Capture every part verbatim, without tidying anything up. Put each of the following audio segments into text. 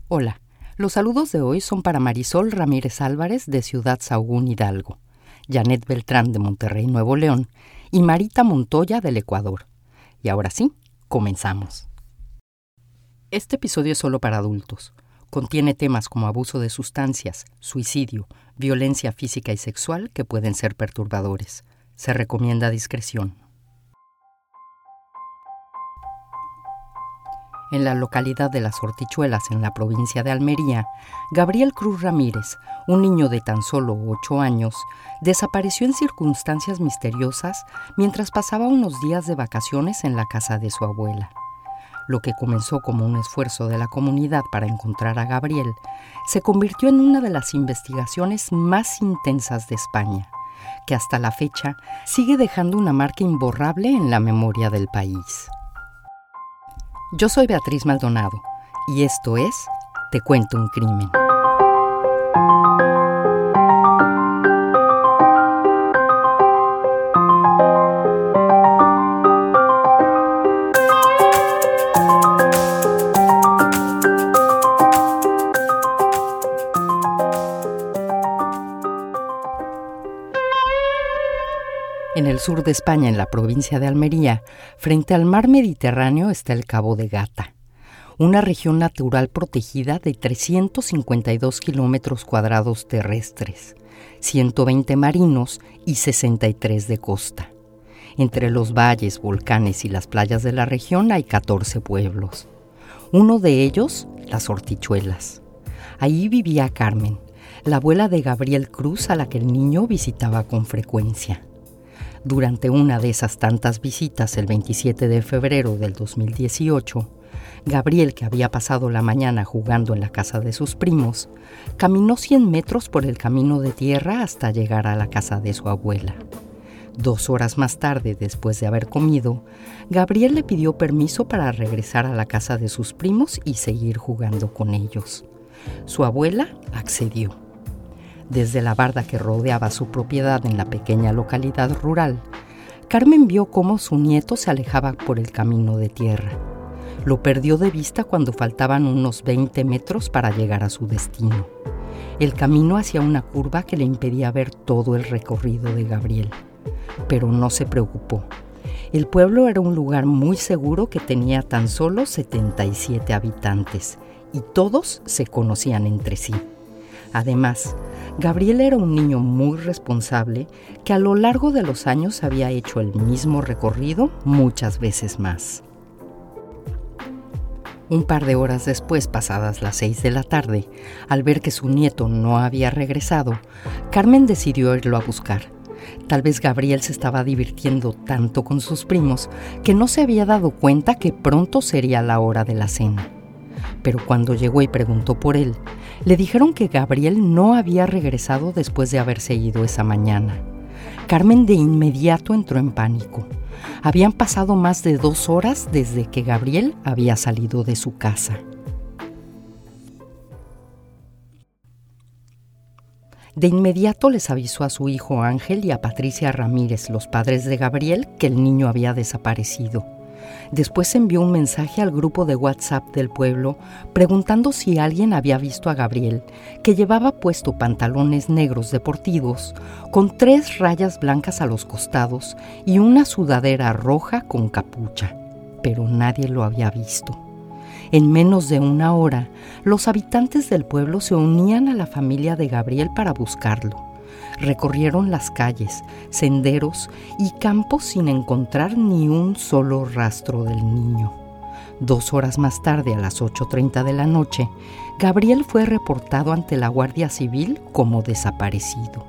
Hola, los saludos de hoy son para Marisol Ramírez Álvarez de Ciudad Sahagún, Hidalgo, Janet Beltrán de Monterrey, Nuevo León y Marita Montoya del Ecuador. Y ahora sí, comenzamos. Este episodio es solo para adultos. Contiene temas como abuso de sustancias, suicidio, violencia física y sexual que pueden ser perturbadores. Se recomienda discreción. En la localidad de Las Hortichuelas, en la provincia de Almería, Gabriel Cruz Ramírez, un niño de tan solo ocho años, desapareció en circunstancias misteriosas mientras pasaba unos días de vacaciones en la casa de su abuela. Lo que comenzó como un esfuerzo de la comunidad para encontrar a Gabriel, se convirtió en una de las investigaciones más intensas de España, que hasta la fecha sigue dejando una marca imborrable en la memoria del país. Yo soy Beatriz Maldonado y esto es Te Cuento un Crimen. En el sur de España, en la provincia de Almería, frente al mar Mediterráneo está el Cabo de Gata, una región natural protegida de trescientos cincuenta y dos kilómetros cuadrados terrestres, ciento veinte marinos y sesenta y tres de costa. Entre los valles, volcanes y las playas de la región hay catorce pueblos. Uno de ellos, Las Hortichuelas. Ahí vivía Carmen, la abuela de Gabriel Cruz, a la que el niño visitaba con frecuencia. Durante una de esas tantas visitas, el veintisiete de febrero del dos mil dieciocho, Gabriel, que había pasado la mañana jugando en la casa de sus primos, caminó cien metros por el camino de tierra hasta llegar a la casa de su abuela. Dos horas más tarde, después de haber comido, Gabriel le pidió permiso para regresar a la casa de sus primos y seguir jugando con ellos. Su abuela accedió. Desde la barda que rodeaba su propiedad en la pequeña localidad rural, Carmen vio cómo su nieto se alejaba por el camino de tierra. Lo perdió de vista cuando faltaban unos veinte metros para llegar a su destino. El camino hacía una curva que le impedía ver todo el recorrido de Gabriel. Pero no se preocupó. El pueblo era un lugar muy seguro que tenía tan solo setenta y siete habitantes y todos se conocían entre sí. Además, Gabriel era un niño muy responsable que a lo largo de los años había hecho el mismo recorrido muchas veces más. Un par de horas después, pasadas las seis de la tarde, al ver que su nieto no había regresado, Carmen decidió irlo a buscar. Tal vez Gabriel se estaba divirtiendo tanto con sus primos que no se había dado cuenta que pronto sería la hora de la cena. Pero cuando llegó y preguntó por él, le dijeron que Gabriel no había regresado después de haberse ido esa mañana. Carmen de inmediato entró en pánico. Habían pasado más de dos horas desde que Gabriel había salido de su casa. De inmediato les avisó a su hijo Ángel y a Patricia Ramírez, los padres de Gabriel, que el niño había desaparecido. Después envió un mensaje al grupo de WhatsApp del pueblo preguntando si alguien había visto a Gabriel, que llevaba puesto pantalones negros deportivos con tres rayas blancas a los costados y una sudadera roja con capucha, pero nadie lo había visto. En menos de una hora, los habitantes del pueblo se unían a la familia de Gabriel para buscarlo. Recorrieron las calles, senderos y campos sin encontrar ni un solo rastro del niño. Dos horas más tarde, a las ocho treinta de la noche, Gabriel fue reportado ante la Guardia Civil como desaparecido.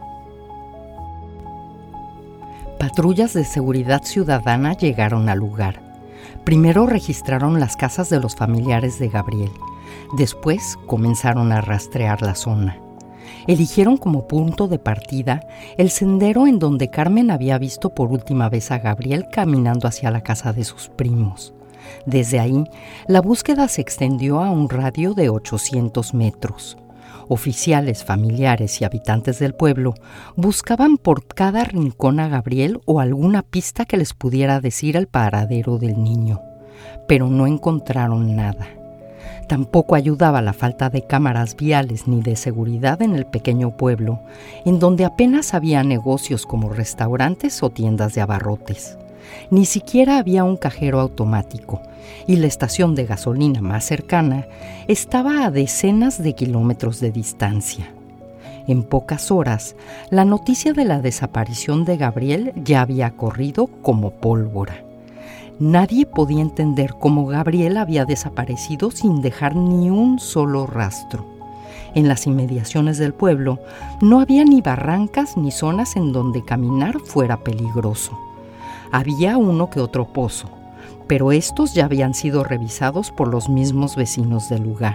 Patrullas de seguridad ciudadana llegaron al lugar. Primero registraron las casas de los familiares de Gabriel. Después comenzaron a rastrear la zona. Eligieron como punto de partida el sendero en donde Carmen había visto por última vez a Gabriel caminando hacia la casa de sus primos. Desde ahí, la búsqueda se extendió a un radio de ochocientos metros. Oficiales, familiares y habitantes del pueblo buscaban por cada rincón a Gabriel o alguna pista que les pudiera decir el paradero del niño, pero no encontraron nada. Tampoco ayudaba la falta de cámaras viales ni de seguridad en el pequeño pueblo, en donde apenas había negocios como restaurantes o tiendas de abarrotes. Ni siquiera había un cajero automático, y la estación de gasolina más cercana estaba a decenas de kilómetros de distancia. En pocas horas, la noticia de la desaparición de Gabriel ya había corrido como pólvora. Nadie podía entender cómo Gabriel había desaparecido sin dejar ni un solo rastro. En las inmediaciones del pueblo no había ni barrancas ni zonas en donde caminar fuera peligroso. Había uno que otro pozo, pero estos ya habían sido revisados por los mismos vecinos del lugar.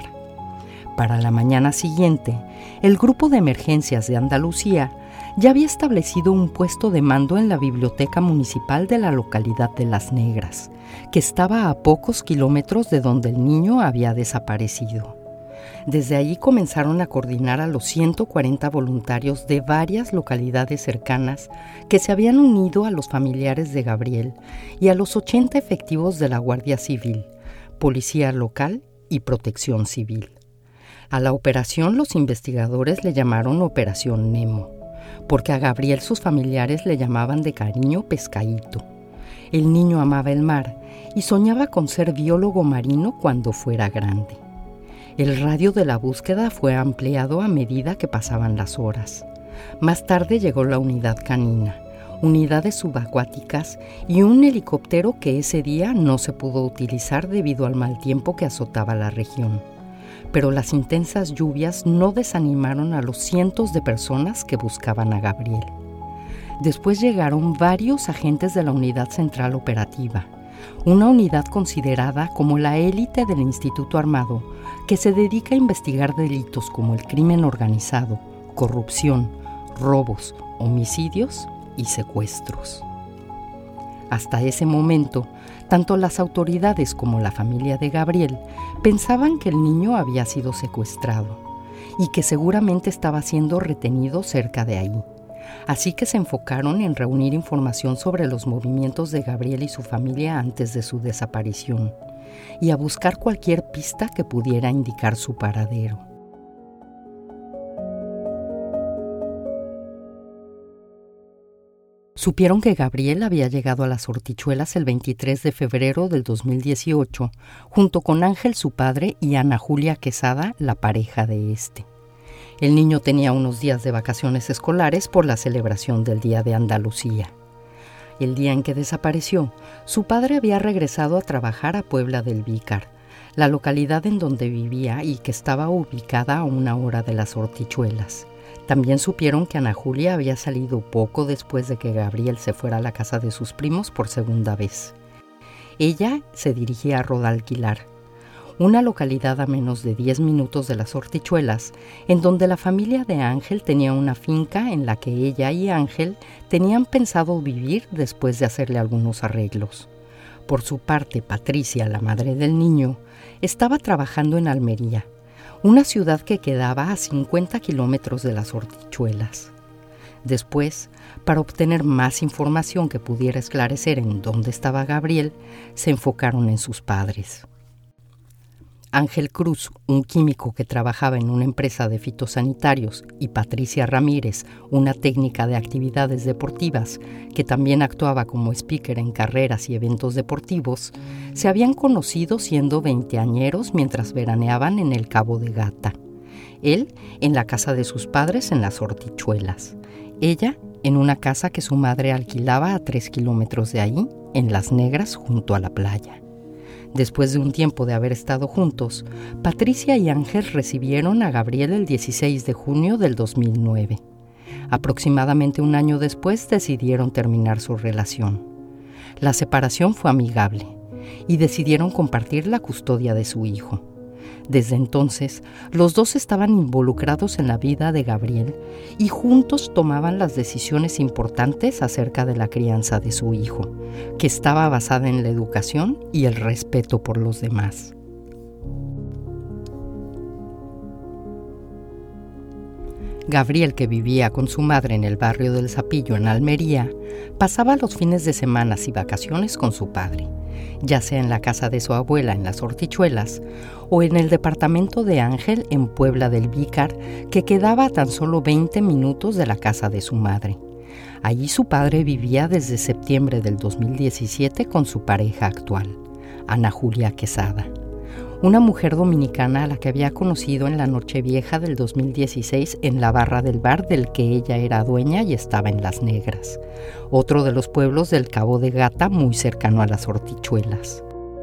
Para la mañana siguiente, el grupo de emergencias de Andalucía ya había establecido un puesto de mando en la biblioteca municipal de la localidad de Las Negras, que estaba a pocos kilómetros de donde el niño había desaparecido. Desde allí comenzaron a coordinar a los ciento cuarenta voluntarios de varias localidades cercanas que se habían unido a los familiares de Gabriel y a los ochenta efectivos de la Guardia Civil, Policía Local y Protección Civil. A la operación los investigadores le llamaron Operación Nemo, porque a Gabriel sus familiares le llamaban de cariño Pescadito. El niño amaba el mar y soñaba con ser biólogo marino cuando fuera grande. El radio de la búsqueda fue ampliado a medida que pasaban las horas. Más tarde llegó la unidad canina, unidades subacuáticas y un helicóptero que ese día no se pudo utilizar debido al mal tiempo que azotaba la región. Pero las intensas lluvias no desanimaron a los cientos de personas que buscaban a Gabriel. Después llegaron varios agentes de la Unidad Central Operativa, una unidad considerada como la élite del Instituto Armado, que se dedica a investigar delitos como el crimen organizado, corrupción, robos, homicidios y secuestros. Hasta ese momento, tanto las autoridades como la familia de Gabriel pensaban que el niño había sido secuestrado y que seguramente estaba siendo retenido cerca de ahí. Así que se enfocaron en reunir información sobre los movimientos de Gabriel y su familia antes de su desaparición y a buscar cualquier pista que pudiera indicar su paradero. Supieron que Gabriel había llegado a las Hortichuelas el veintitrés de febrero del dos mil dieciocho, junto con Ángel, su padre, y Ana Julia Quesada, la pareja de este. El niño tenía unos días de vacaciones escolares por la celebración del Día de Andalucía. El día en que desapareció, su padre había regresado a trabajar a Puebla del Vícar, la localidad en donde vivía y que estaba ubicada a una hora de las Hortichuelas. También supieron que Ana Julia había salido poco después de que Gabriel se fuera a la casa de sus primos por segunda vez. Ella se dirigía a Rodalquilar, una localidad a menos de diez minutos de las Hortichuelas, en donde la familia de Ángel tenía una finca en la que ella y Ángel tenían pensado vivir después de hacerle algunos arreglos. Por su parte, Patricia, la madre del niño, estaba trabajando en Almería, una ciudad que quedaba a cincuenta kilómetros de las Hortichuelas. Después, para obtener más información que pudiera esclarecer en dónde estaba Gabriel, se enfocaron en sus padres. Ángel Cruz, un químico que trabajaba en una empresa de fitosanitarios, y Patricia Ramírez, una técnica de actividades deportivas que también actuaba como speaker en carreras y eventos deportivos, se habían conocido siendo veinteañeros mientras veraneaban en el Cabo de Gata. Él en la casa de sus padres en las Hortichuelas, ella en una casa que su madre alquilaba a tres kilómetros de ahí, en Las Negras, junto a la playa. Después de un tiempo de haber estado juntos, Patricia y Ángel recibieron a Gabriel el dieciséis de junio del dos mil nueve. Aproximadamente un año después decidieron terminar su relación. La separación fue amigable y decidieron compartir la custodia de su hijo. Desde entonces, los dos estaban involucrados en la vida de Gabriel y juntos tomaban las decisiones importantes acerca de la crianza de su hijo, que estaba basada en la educación y el respeto por los demás. Gabriel, que vivía con su madre en el barrio del Zapillo en Almería, pasaba los fines de semana y vacaciones con su padre, ya sea en la casa de su abuela en Las Hortichuelas o en el departamento de Ángel en Puebla del Vícar, que quedaba a tan solo veinte minutos de la casa de su madre. Allí su padre vivía desde septiembre del dos mil diecisiete con su pareja actual, Ana Julia Quesada, una mujer dominicana a la que había conocido en la Nochevieja del dos mil dieciséis en la barra del bar del que ella era dueña y estaba en Las Negras, otro de los pueblos del Cabo de Gata muy cercano a Las Hortichuelas.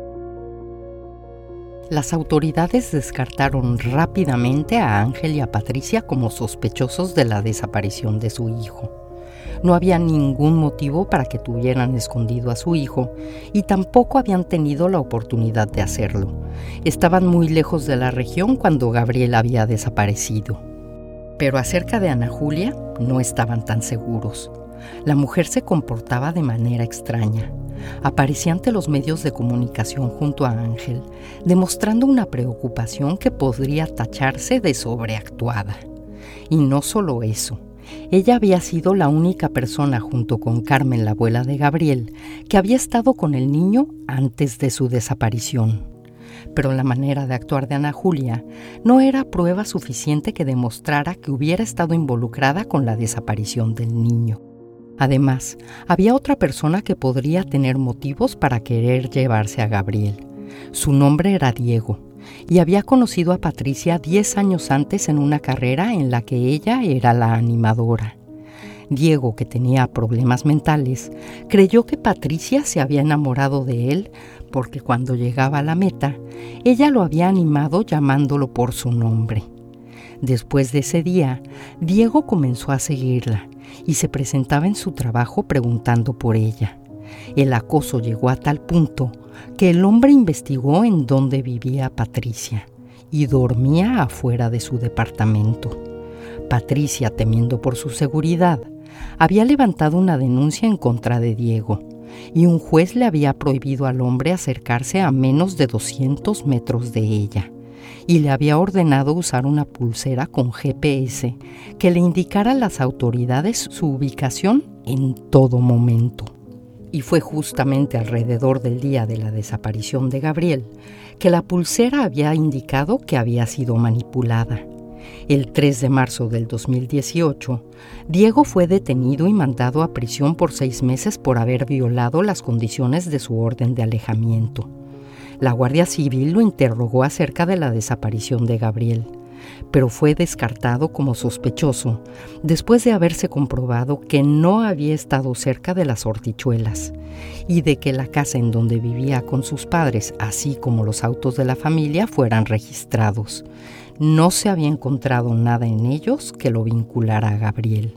Las autoridades descartaron rápidamente a Ángel y a Patricia como sospechosos de la desaparición de su hijo. No había ningún motivo para que tuvieran escondido a su hijo y tampoco habían tenido la oportunidad de hacerlo. Estaban muy lejos de la región cuando Gabriel había desaparecido. Pero acerca de Ana Julia no estaban tan seguros. La mujer se comportaba de manera extraña. Aparecía ante los medios de comunicación junto a Ángel, demostrando una preocupación que podría tacharse de sobreactuada. Y no solo eso. Ella había sido la única persona, junto con Carmen, la abuela de Gabriel, que había estado con el niño antes de su desaparición. Pero la manera de actuar de Ana Julia no era prueba suficiente que demostrara que hubiera estado involucrada con la desaparición del niño. Además, había otra persona que podría tener motivos para querer llevarse a Gabriel. Su nombre era Diego, y había conocido a Patricia diez años antes en una carrera en la que ella era la animadora. Diego, que tenía problemas mentales, creyó que Patricia se había enamorado de él porque cuando llegaba a la meta, ella lo había animado llamándolo por su nombre. Después de ese día, Diego comenzó a seguirla y se presentaba en su trabajo preguntando por ella. El acoso llegó a tal punto que el hombre investigó en dónde vivía Patricia y dormía afuera de su departamento. Patricia, temiendo por su seguridad, había levantado una denuncia en contra de Diego y un juez le había prohibido al hombre acercarse a menos de doscientos metros de ella y le había ordenado usar una pulsera con G P S que le indicara a las autoridades su ubicación en todo momento. Y fue justamente alrededor del día de la desaparición de Gabriel que la pulsera había indicado que había sido manipulada. El tres de marzo del dos mil dieciocho, Diego fue detenido y mandado a prisión por seis meses por haber violado las condiciones de su orden de alejamiento. La Guardia Civil lo interrogó acerca de la desaparición de Gabriel, pero fue descartado como sospechoso después de haberse comprobado que no había estado cerca de Las Hortichuelas y de que la casa en donde vivía con sus padres, así como los autos de la familia, fueran registrados. No se había encontrado nada en ellos que lo vinculara a Gabriel.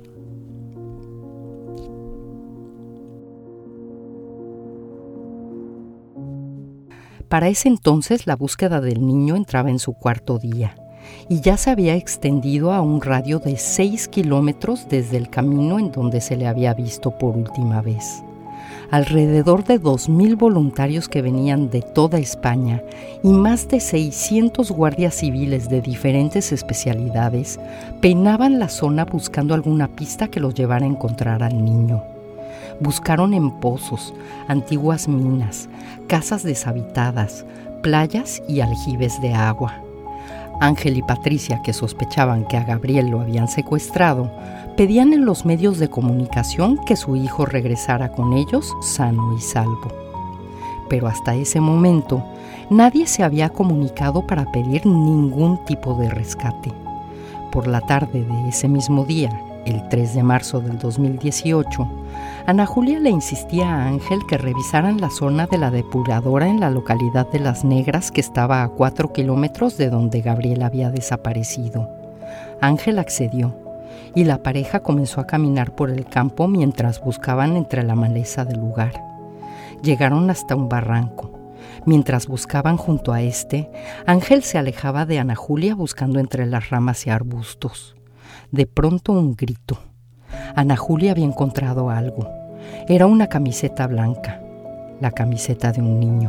Para ese entonces, la búsqueda del niño entraba en su cuarto día y ya se había extendido a un radio de seis kilómetros desde el camino en donde se le había visto por última vez. Alrededor de dos mil voluntarios que venían de toda España y más de seiscientos guardias civiles de diferentes especialidades peinaban la zona buscando alguna pista que los llevara a encontrar al niño. Buscaron en pozos, antiguas minas, casas deshabitadas, playas y aljibes de agua. Ángel y Patricia, que sospechaban que a Gabriel lo habían secuestrado, pedían en los medios de comunicación que su hijo regresara con ellos sano y salvo. Pero hasta ese momento, nadie se había comunicado para pedir ningún tipo de rescate. Por la tarde de ese mismo día, el tres de marzo del dos mil dieciocho, Ana Julia le insistía a Ángel que revisaran la zona de la depuradora en la localidad de Las Negras, que estaba a cuatro kilómetros de donde Gabriel había desaparecido. Ángel accedió y la pareja comenzó a caminar por el campo mientras buscaban entre la maleza del lugar. Llegaron hasta un barranco. Mientras buscaban junto a este, Ángel se alejaba de Ana Julia buscando entre las ramas y arbustos. De pronto un grito. Ana Julia había encontrado algo. Era una camiseta blanca, la camiseta de un niño.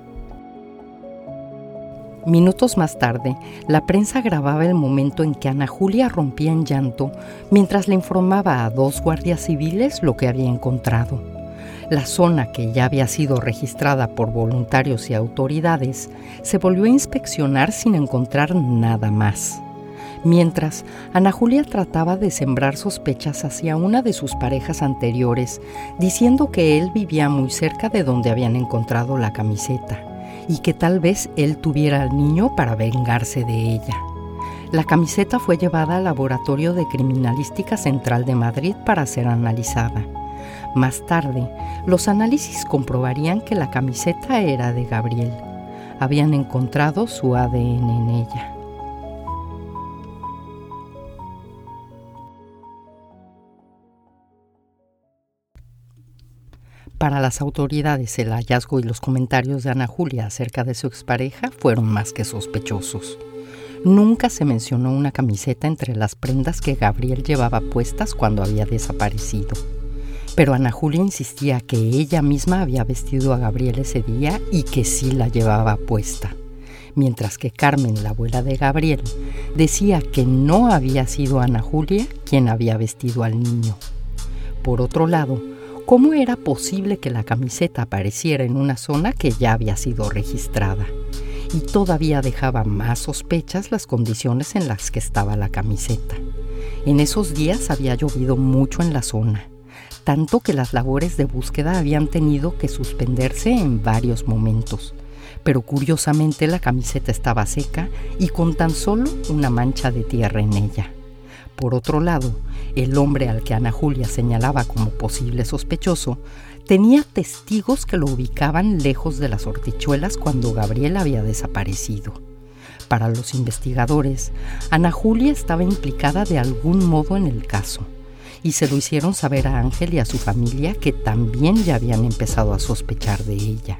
Minutos más tarde, la prensa grababa el momento en que Ana Julia rompía en llanto mientras le informaba a dos guardias civiles lo que había encontrado. La zona, que ya había sido registrada por voluntarios y autoridades, se volvió a inspeccionar sin encontrar nada más. Mientras, Ana Julia trataba de sembrar sospechas hacia una de sus parejas anteriores, diciendo que él vivía muy cerca de donde habían encontrado la camiseta y que tal vez él tuviera al niño para vengarse de ella. La camiseta fue llevada al Laboratorio de Criminalística Central de Madrid para ser analizada. Más tarde, los análisis comprobarían que la camiseta era de Gabriel. Habían encontrado su A D N en ella. Para las autoridades, el hallazgo y los comentarios de Ana Julia acerca de su expareja fueron más que sospechosos. Nunca se mencionó una camiseta entre las prendas que Gabriel llevaba puestas cuando había desaparecido. Pero Ana Julia insistía que ella misma había vestido a Gabriel ese día y que sí la llevaba puesta. Mientras que Carmen, la abuela de Gabriel, decía que no había sido Ana Julia quien había vestido al niño. Por otro lado, ¿cómo era posible que la camiseta apareciera en una zona que ya había sido registrada? Y todavía dejaba más sospechas las condiciones en las que estaba la camiseta. En esos días había llovido mucho en la zona, tanto que las labores de búsqueda habían tenido que suspenderse en varios momentos. Pero curiosamente la camiseta estaba seca y con tan solo una mancha de tierra en ella. Por otro lado, el hombre al que Ana Julia señalaba como posible sospechoso tenía testigos que lo ubicaban lejos de las hortichuelas cuando Gabriel había desaparecido. Para los investigadores, Ana Julia estaba implicada de algún modo en el caso, y se lo hicieron saber a Ángel y a su familia, que también ya habían empezado a sospechar de ella.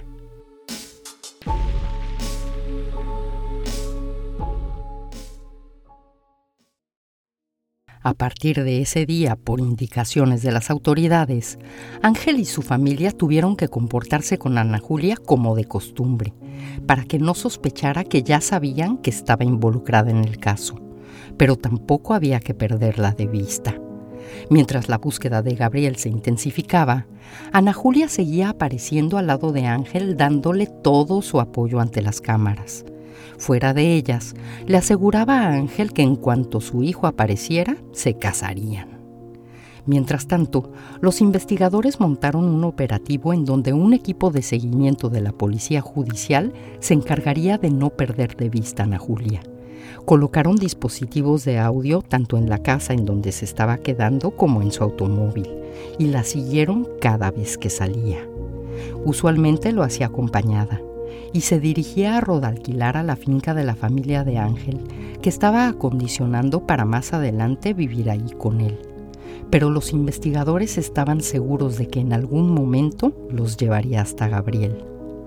A partir de ese día, por indicaciones de las autoridades, Ángel y su familia tuvieron que comportarse con Ana Julia como de costumbre, para que no sospechara que ya sabían que estaba involucrada en el caso, pero tampoco había que perderla de vista. Mientras la búsqueda de Gabriel se intensificaba, Ana Julia seguía apareciendo al lado de Ángel, dándole todo su apoyo ante las cámaras. Fuera de ellas, le aseguraba a Ángel que en cuanto su hijo apareciera, se casarían. Mientras tanto, los investigadores montaron un operativo en donde un equipo de seguimiento de la policía judicial se encargaría de no perder de vista a Ana Julia. Colocaron dispositivos de audio tanto en la casa en donde se estaba quedando como en su automóvil y la siguieron cada vez que salía. Usualmente lo hacía acompañada y se dirigía a Rodalquilar, a la finca de la familia de Ángel, que estaba acondicionando para más adelante vivir ahí con él. Pero los investigadores estaban seguros de que en algún momento los llevaría hasta Gabriel.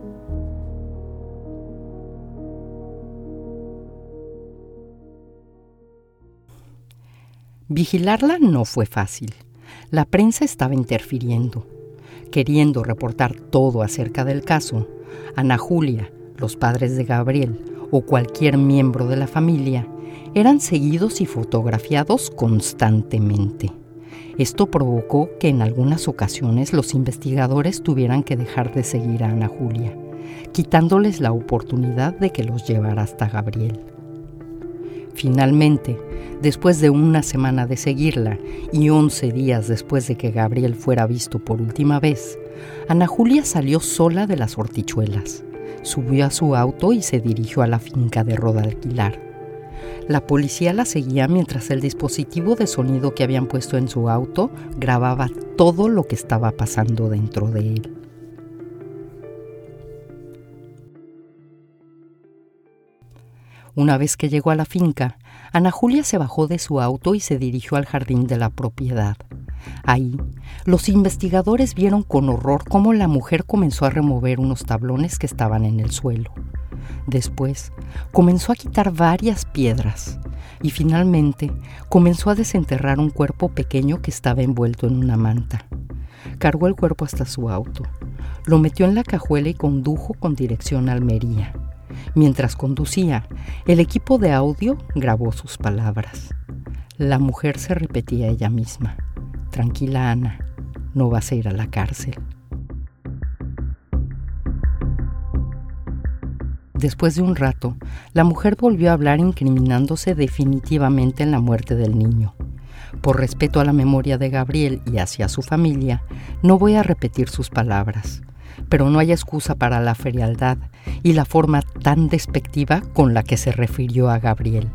Vigilarla no fue fácil. La prensa estaba interfiriendo. Queriendo reportar todo acerca del caso, Ana Julia, los padres de Gabriel o cualquier miembro de la familia eran seguidos y fotografiados constantemente. Esto provocó que en algunas ocasiones los investigadores tuvieran que dejar de seguir a Ana Julia, quitándoles la oportunidad de que los llevara hasta Gabriel. Finalmente, después de una semana de seguirla y once días después de que Gabriel fuera visto por última vez, Ana Julia salió sola de las hortichuelas, subió a su auto y se dirigió a la finca de Rodalquilar. La policía la seguía mientras el dispositivo de sonido que habían puesto en su auto grababa todo lo que estaba pasando dentro de él. Una vez que llegó a la finca, Ana Julia se bajó de su auto y se dirigió al jardín de la propiedad. Ahí, los investigadores vieron con horror cómo la mujer comenzó a remover unos tablones que estaban en el suelo. Después, comenzó a quitar varias piedras y finalmente comenzó a desenterrar un cuerpo pequeño que estaba envuelto en una manta. Cargó el cuerpo hasta su auto, lo metió en la cajuela y condujo con dirección a Almería. Mientras conducía, el equipo de audio grabó sus palabras. La mujer se repetía a ella misma: «Tranquila, Ana, no vas a ir a la cárcel». Después de un rato, la mujer volvió a hablar incriminándose definitivamente en la muerte del niño. Por respeto a la memoria de Gabriel y hacia su familia, no voy a repetir sus palabras, pero no hay excusa para la frialdad y la forma tan despectiva con la que se refirió a Gabriel.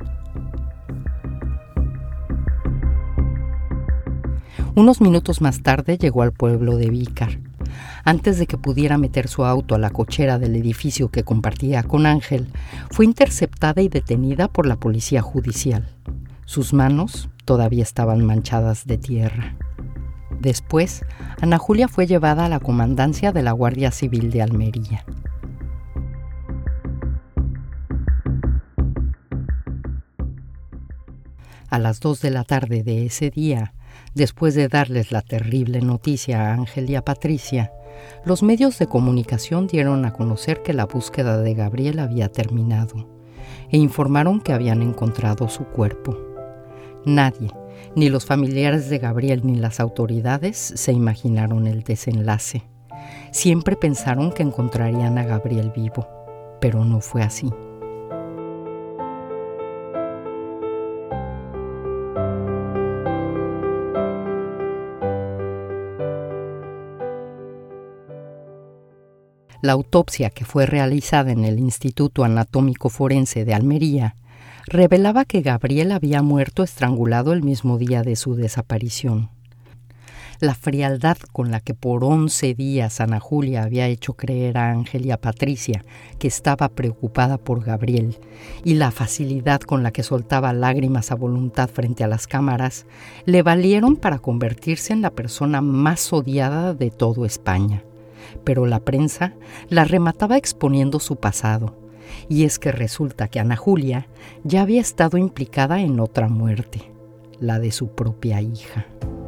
Unos minutos más tarde llegó al pueblo de Vícar. Antes de que pudiera meter su auto a la cochera del edificio que compartía con Ángel, fue interceptada y detenida por la policía judicial. Sus manos todavía estaban manchadas de tierra. Después, Ana Julia fue llevada a la comandancia de la Guardia Civil de Almería. A las dos de la tarde de ese día, después de darles la terrible noticia a Ángel y a Patricia, los medios de comunicación dieron a conocer que la búsqueda de Gabriel había terminado e informaron que habían encontrado su cuerpo. Nadie, ni los familiares de Gabriel ni las autoridades, se imaginaron el desenlace. Siempre pensaron que encontrarían a Gabriel vivo, pero no fue así. La autopsia que fue realizada en el Instituto Anatómico Forense de Almería revelaba que Gabriel había muerto estrangulado el mismo día de su desaparición. La frialdad con la que por once días Ana Julia había hecho creer a Ángel y a Patricia que estaba preocupada por Gabriel y la facilidad con la que soltaba lágrimas a voluntad frente a las cámaras le valieron para convertirse en la persona más odiada de toda España. Pero la prensa la remataba exponiendo su pasado, y es que resulta que Ana Julia ya había estado implicada en otra muerte, la de su propia hija.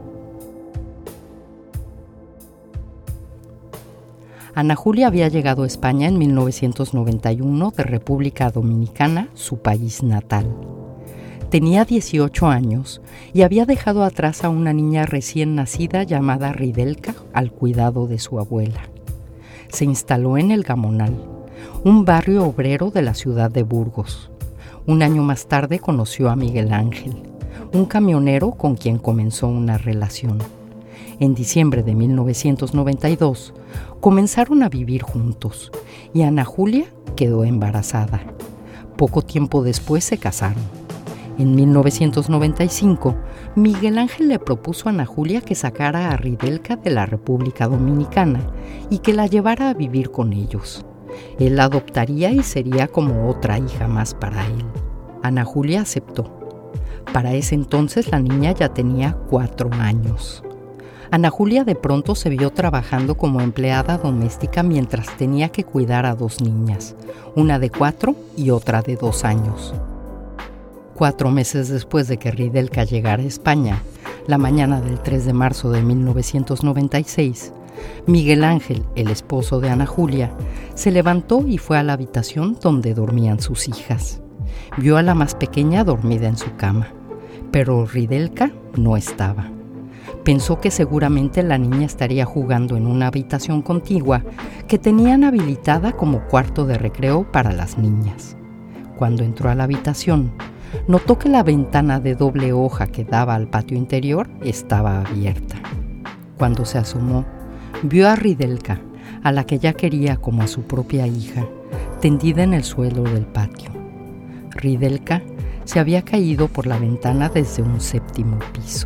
Ana Julia había llegado a España en mil novecientos noventa y uno de República Dominicana, su país natal. Tenía dieciocho años y había dejado atrás a una niña recién nacida llamada Ridelka al cuidado de su abuela. Se instaló en El Gamonal, un barrio obrero de la ciudad de Burgos. Un año más tarde conoció a Miguel Ángel, un camionero con quien comenzó una relación. En diciembre de mil novecientos noventa y dos comenzaron a vivir juntos y Ana Julia quedó embarazada. Poco tiempo después se casaron. En mil novecientos noventa y cinco, Miguel Ángel le propuso a Ana Julia que sacara a Ridelka de la República Dominicana y que la llevara a vivir con ellos. Él la adoptaría y sería como otra hija más para él. Ana Julia aceptó. Para ese entonces la niña ya tenía cuatro años. Ana Julia de pronto se vio trabajando como empleada doméstica mientras tenía que cuidar a dos niñas, una de cuatro y otra de dos años. Cuatro meses después de que Ridelka llegara a España, la mañana del tres de marzo de mil novecientos noventa y seis, Miguel Ángel, el esposo de Ana Julia, se levantó y fue a la habitación donde dormían sus hijas. Vio a la más pequeña dormida en su cama, pero Ridelka no estaba. Pensó que seguramente la niña estaría jugando en una habitación contigua que tenían habilitada como cuarto de recreo para las niñas. Cuando entró a la habitación, notó que la ventana de doble hoja que daba al patio interior estaba abierta. Cuando se asomó, vio a Ridelka, a la que ya quería como a su propia hija, tendida en el suelo del patio. Ridelka se había caído por la ventana desde un séptimo piso.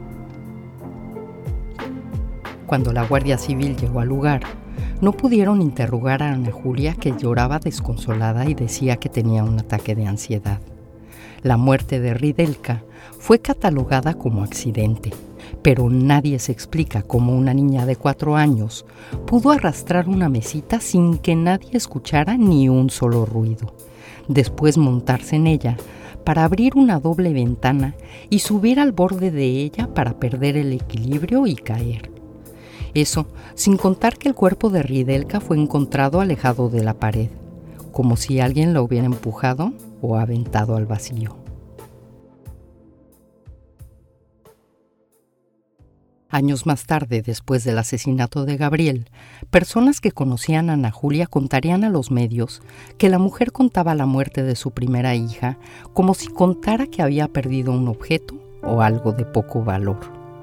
Cuando la Guardia Civil llegó al lugar, no pudieron interrogar a Ana Julia, que lloraba desconsolada y decía que tenía un ataque de ansiedad. La muerte de Ridelka fue catalogada como accidente, pero nadie se explica cómo una niña de cuatro años pudo arrastrar una mesita sin que nadie escuchara ni un solo ruido, después montarse en ella para abrir una doble ventana y subir al borde de ella para perder el equilibrio y caer. Eso sin contar que el cuerpo de Ridelka fue encontrado alejado de la pared, como si alguien la hubiera empujado o aventado al vacío. Años más tarde, después del asesinato de Gabriel, personas que conocían a Ana Julia contarían a los medios que la mujer contaba la muerte de su primera hija como si contara que había perdido un objeto o algo de poco valor.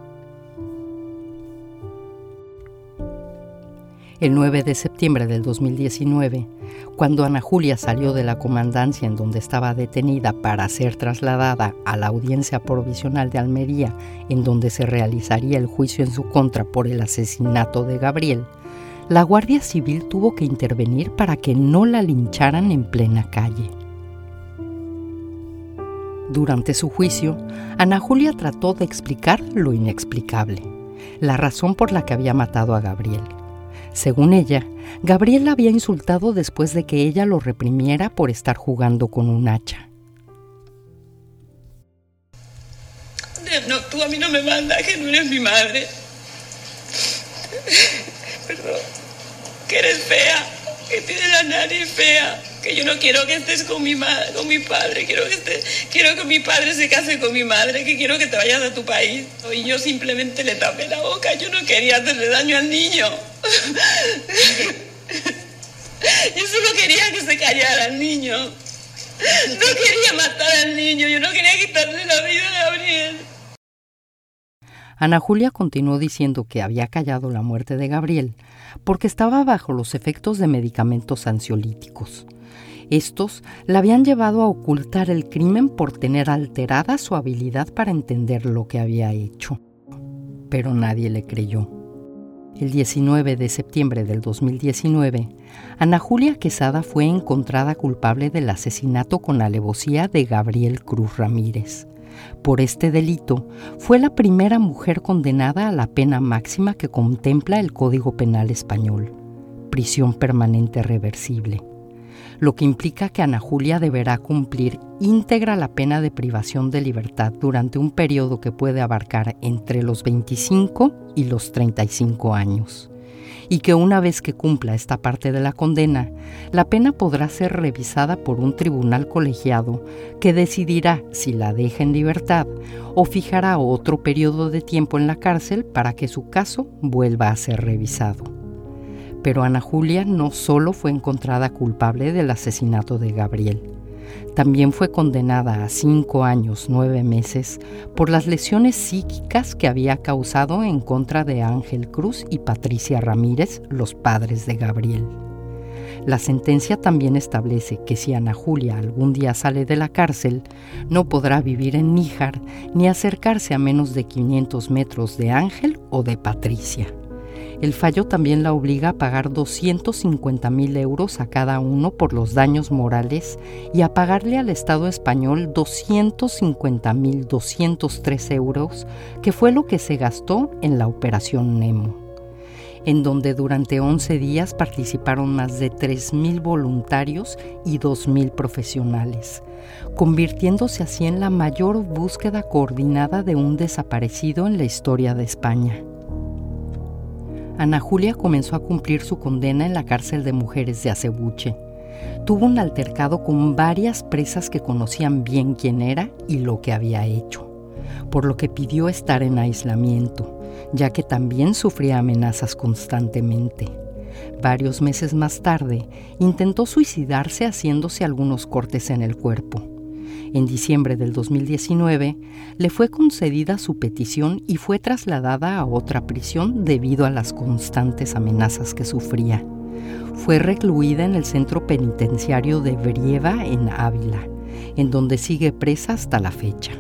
El nueve de septiembre del dos mil diecinueve, cuando Ana Julia salió de la comandancia en donde estaba detenida para ser trasladada a la audiencia provisional de Almería, en donde se realizaría el juicio en su contra por el asesinato de Gabriel, la Guardia Civil tuvo que intervenir para que no la lincharan en plena calle. Durante su juicio, Ana Julia trató de explicar lo inexplicable, la razón por la que había matado a Gabriel. Según ella, Gabriel la había insultado después de que ella lo reprimiera por estar jugando con un hacha. No, tú a mí no me mandas, que no eres mi madre. Perdón. Que eres fea, que tienes la nariz fea, que yo no quiero que estés con mi madre, con mi padre, quiero que estés, quiero que mi padre se case con mi madre, que quiero que te vayas a tu país. Y yo simplemente le tapé la boca, yo no quería hacerle daño al niño. Yo solo quería que se callara al niño. No quería matar al niño, yo no quería quitarle la vida a Gabriel. Ana Julia continuó diciendo que había callado la muerte de Gabriel porque estaba bajo los efectos de medicamentos ansiolíticos. Estos la habían llevado a ocultar el crimen por tener alterada su habilidad para entender lo que había hecho. Pero nadie le creyó. El diecinueve de septiembre del dos mil diecinueve, Ana Julia Quesada fue encontrada culpable del asesinato con alevosía de Gabriel Cruz Ramírez. Por este delito, fue la primera mujer condenada a la pena máxima que contempla el Código Penal español, prisión permanente reversible, lo que implica que Ana Julia deberá cumplir íntegra la pena de privación de libertad durante un periodo que puede abarcar entre los veinticinco y los treinta y cinco años. Y que una vez que cumpla esta parte de la condena, la pena podrá ser revisada por un tribunal colegiado que decidirá si la deja en libertad o fijará otro periodo de tiempo en la cárcel para que su caso vuelva a ser revisado. Pero Ana Julia no solo fue encontrada culpable del asesinato de Gabriel, también fue condenada a cinco años, nueve meses por las lesiones psíquicas que había causado en contra de Ángel Cruz y Patricia Ramírez, los padres de Gabriel. La sentencia también establece que si Ana Julia algún día sale de la cárcel, no podrá vivir en Níjar ni acercarse a menos de quinientos metros de Ángel o de Patricia. El fallo también la obliga a pagar doscientos cincuenta mil euros a cada uno por los daños morales y a pagarle al Estado español doscientos cincuenta mil doscientos tres euros, que fue lo que se gastó en la Operación Nemo, en donde durante once días participaron más de tres mil voluntarios y dos mil profesionales, convirtiéndose así en la mayor búsqueda coordinada de un desaparecido en la historia de España. Ana Julia comenzó a cumplir su condena en la cárcel de mujeres de Acebuche. Tuvo un altercado con varias presas que conocían bien quién era y lo que había hecho, por lo que pidió estar en aislamiento, ya que también sufría amenazas constantemente. Varios meses más tarde, intentó suicidarse haciéndose algunos cortes en el cuerpo. En diciembre del dos mil diecinueve, le fue concedida su petición y fue trasladada a otra prisión debido a las constantes amenazas que sufría. Fue recluida en el centro penitenciario de Brieva, en Ávila, en donde sigue presa hasta la fecha.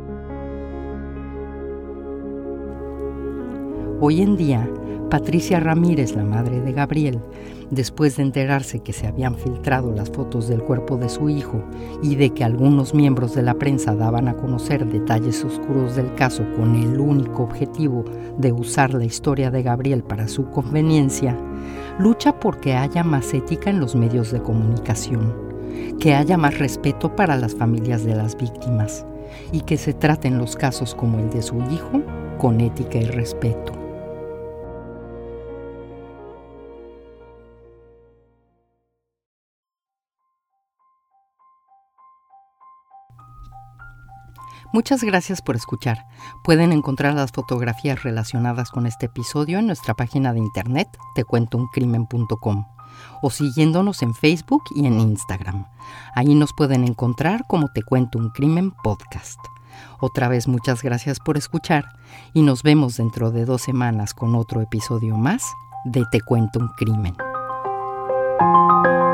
Hoy en día, Patricia Ramírez, la madre de Gabriel, después de enterarse que se habían filtrado las fotos del cuerpo de su hijo y de que algunos miembros de la prensa daban a conocer detalles oscuros del caso con el único objetivo de usar la historia de Gabriel para su conveniencia, lucha por que haya más ética en los medios de comunicación, que haya más respeto para las familias de las víctimas y que se traten los casos como el de su hijo con ética y respeto. Muchas gracias por escuchar. Pueden encontrar las fotografías relacionadas con este episodio en nuestra página de internet te cuento un crimen punto com o siguiéndonos en Facebook y en Instagram. Ahí nos pueden encontrar como Te Cuento un Crimen Podcast. Otra vez muchas gracias por escuchar y nos vemos dentro de dos semanas con otro episodio más de Te Cuento un Crimen.